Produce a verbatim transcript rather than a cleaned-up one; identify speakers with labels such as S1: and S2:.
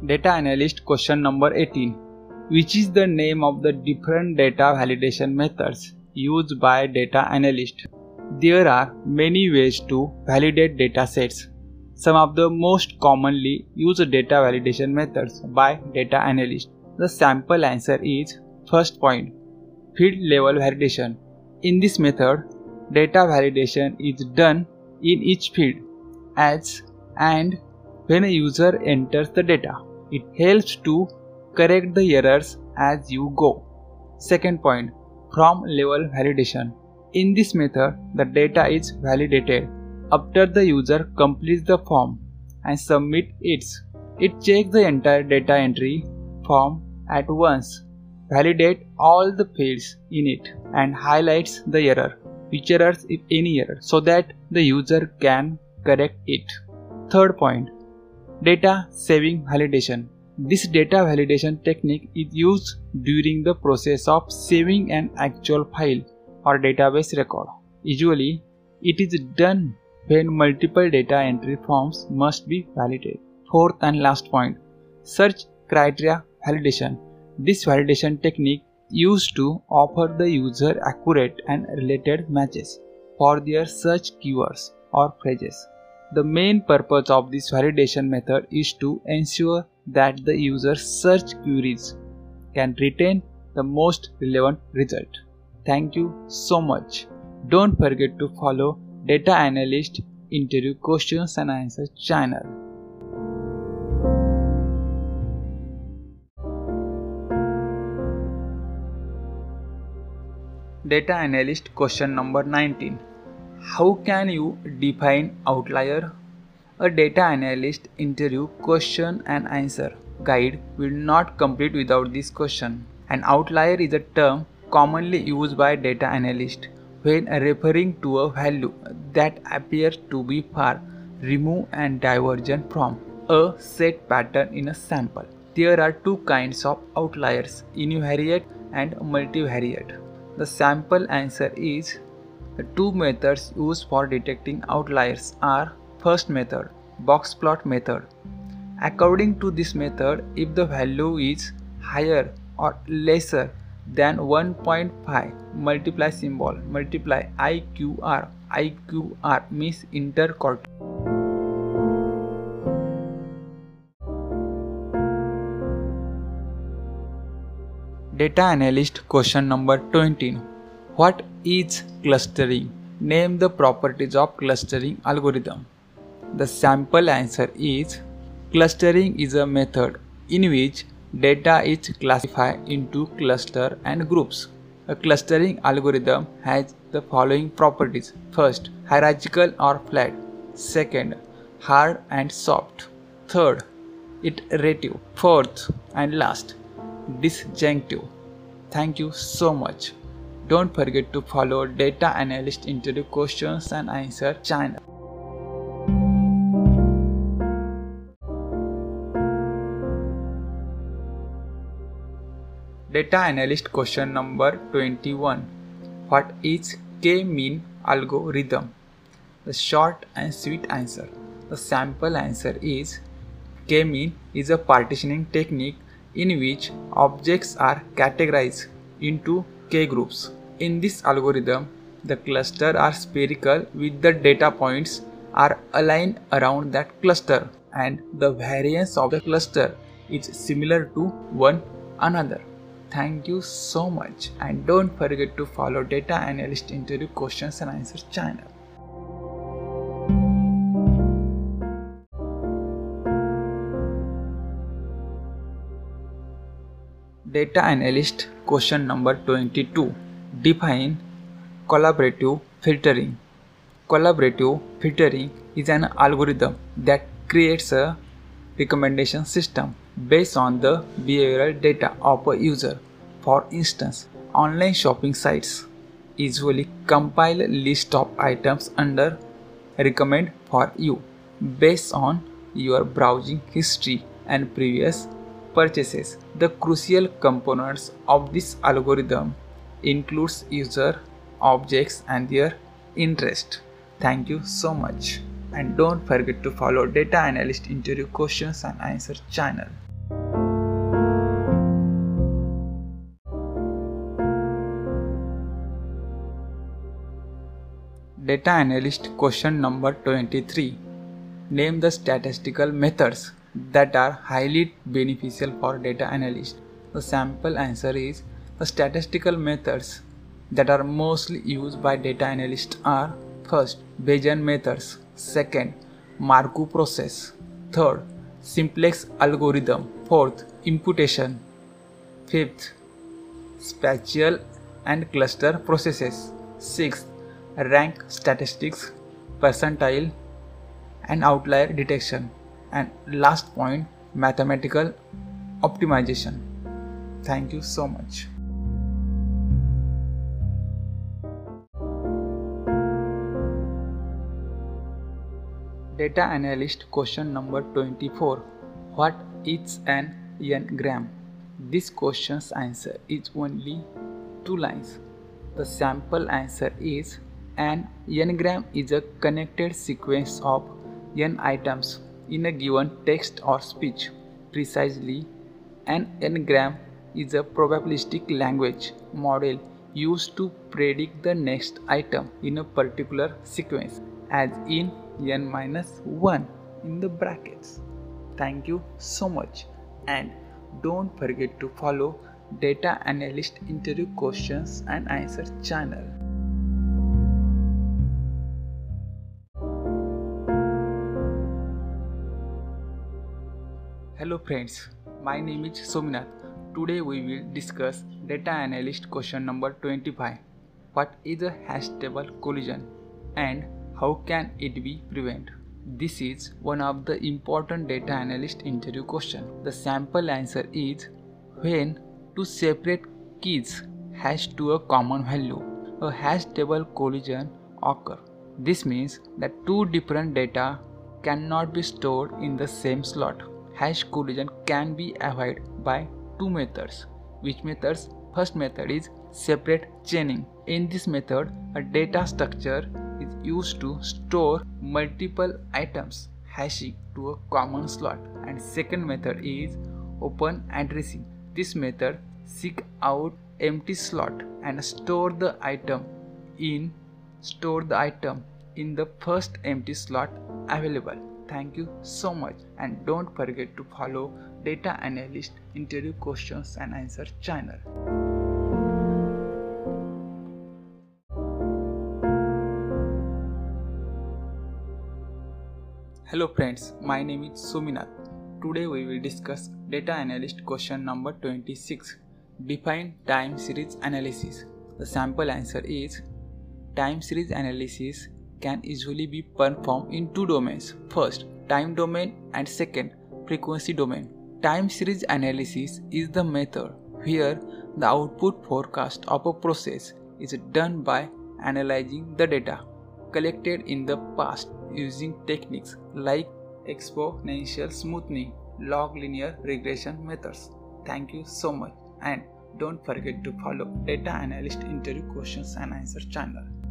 S1: Data analyst question number eighteen. Which is the name of the different data validation methods used by data analyst? There are many ways to validate data sets. Some of the most commonly used data validation methods by data analyst. The sample answer is first point, field level validation. In this method, data validation is done in each field as and when a user enters the data. It helps to correct the errors as you go. Second point, form level validation. In this method, the data is validated after the user completes the form and submits it. It checks the entire data entry form at once, validates all the fields in it, and highlights the error, which errors if any error, so that the user can correct it. Third point, data saving validation. This data validation technique is used during the process of saving an actual file or database record. Usually, it is done when multiple data entry forms must be validated. Fourth and last point, search criteria validation. This validation technique used to offer the user accurate and related matches for their search keywords or phrases. The main purpose of this validation method is to ensure that the user's search queries can retain the most relevant result. Thank you so much. Don't forget to follow Data Analyst Interview Questions and Answers channel. Data Analyst question number nineteen. How can you define outlier? A data analyst interview question and answer guide will not complete without this question. An outlier is a term commonly used by data analysts when referring to a value that appears to be far removed and divergent from a set pattern in a sample. There are two kinds of outliers, univariate and multivariate. The sample answer is the two methods used for detecting outliers are first method, box plot method. According to this method, if the value is higher or lesser than one point five, multiply symbol, multiply I Q R. I Q R means interquartile. Data analyst question number twenty. What is clustering? Name the properties of clustering algorithm. The sample answer is clustering is a method in which data is classified into clusters and groups. A clustering algorithm has the following properties. First, hierarchical or flat. Second, hard and soft. Third, iterative. Fourth and last, disjunctive. Thank you so much. Don't forget to follow Data Analyst Interview Questions and Answer channel. Data Analyst question number twenty-one. What is K-mean algorithm? The short and sweet answer. The sample answer is K-mean is a partitioning technique in which objects are categorized into K groups. In this algorithm, the clusters are spherical with the data points are aligned around that cluster and the variance of the cluster is similar to one another. Thank you so much and don't forget to follow Data Analyst Interview Questions and Answers channel. Data Analyst question number twenty-two. Define collaborative filtering. Collaborative filtering is an algorithm that creates a recommendation system based on the behavioral data of a user. For instance, online shopping sites usually compile a list of items under recommend for you based on your browsing history and previous purchases. The crucial components of this algorithm includes user, objects and their interest. Thank you so much and don't forget to follow Data Analyst Interview Questions and Answers channel. Data analyst question number twenty-three. Name the statistical methods that are highly beneficial for data analyst. The sample answer is the statistical methods that are mostly used by data analysts are: first, Bayesian methods; second, Markov process; third, simplex algorithm; fourth, imputation; fifth, spatial and cluster processes; sixth, rank statistics, percentile and outlier detection; and last point, mathematical optimization. Thank you so much. Data analyst question number twenty-four. What is an n-gram? This question's answer is only two lines. The sample answer is: an n-gram is a connected sequence of n items in a given text or speech. Precisely, an n-gram is a probabilistic language model used to predict the next item in a particular sequence, as in n minus one in the brackets. Thank you so much, and don't forget to follow Data Analyst Interview Questions and Answer channel. Hello friends, my name is Sominath. Today we will discuss Data Analyst question number twenty-five. What is a hash table collision and how can it be prevented? This is one of the important data analyst interview question. The sample answer is: when two separate keys hash to a common value, a hash table collision occurs. This means that two different data cannot be stored in the same slot. Hash collision can be avoided by two methods. Which methods? First method is separate chaining. In this method, a data structure is used to store multiple items hashing to a common slot. And second method is open addressing. This method seeks out empty slot and store the item in store the item in the first empty slot available. Thank you so much, and don't forget to follow Data Analyst Interview Questions and Answer channel. Hello friends, my name is Sominath. Today we will discuss Data Analyst question number twenty-six. Define time series analysis. The sample answer is: time series analysis can usually be performed in two domains. First, time domain, and second, frequency domain. Time series analysis is the method where the output forecast of a process is done by analyzing the data collected in the past using techniques like exponential smoothing, log linear regression methods. Thank you so much, and don't forget to follow Data Analyst Interview Questions and Answer channel.